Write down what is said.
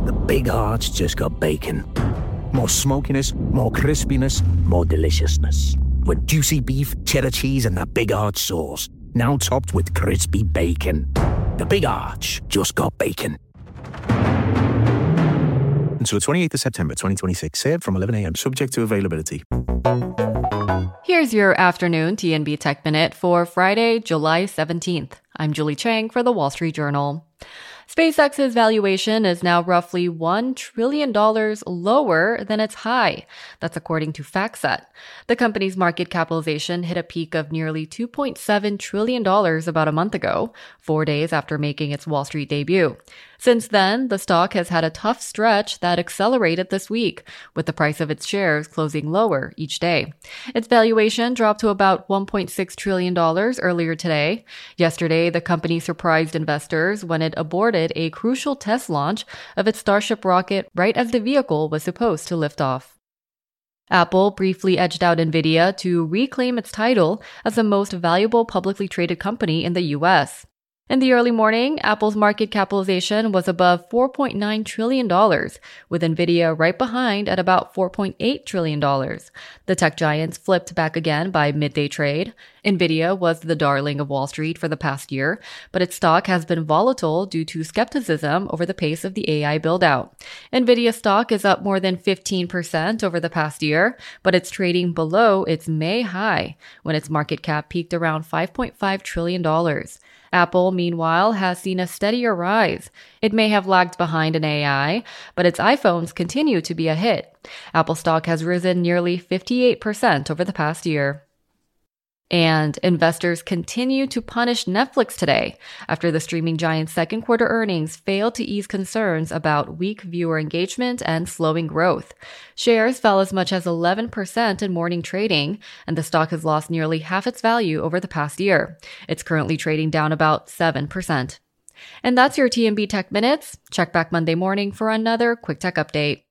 the Big Arch just got bacon. More smokiness, more crispiness, more deliciousness. With juicy beef, cheddar cheese, and that Big Arch sauce. Now topped with crispy bacon. The Big Arch just got bacon. Until the 28th of September 2026. Served from 11 a.m. Subject to availability. Here's your afternoon TNB Tech Minute for Friday, July 17th. I'm Julie Chang for The Wall Street Journal. SpaceX's valuation is now roughly $1 trillion lower than its high. That's according to FactSet. The company's market capitalization hit a peak of nearly $2.7 trillion about a month ago, 4 days after making its Wall Street debut. Since then, the stock has had a tough stretch that accelerated this week, with the price of its shares closing lower each day. Its valuation dropped to about $1.6 trillion earlier today. Yesterday, the company surprised investors when it aborted a crucial test launch of its Starship rocket right as the vehicle was supposed to lift off. Apple briefly edged out Nvidia to reclaim its title as the most valuable publicly traded company in the U.S. In the early morning, Apple's market capitalization was above $4.9 trillion, with Nvidia right behind at about $4.8 trillion. The tech giants flipped back again by midday trade. Nvidia was the darling of Wall Street for the past year, but its stock has been volatile due to skepticism over the pace of the AI build-out. Nvidia stock is up more than 15% over the past year, but it's trading below its May high, when its market cap peaked around $5.5 trillion. Apple, meanwhile, has seen a steadier rise. It may have lagged behind in AI, but its iPhones continue to be a hit. Apple stock has risen nearly 58% over the past year. And investors continue to punish Netflix today after the streaming giant's second quarter earnings failed to ease concerns about weak viewer engagement and slowing growth. Shares fell as much as 11% in morning trading, and the stock has lost nearly half its value over the past year. It's currently trading down about 7%. And that's your TNB Tech Minutes. Check back Monday morning for another quick tech update.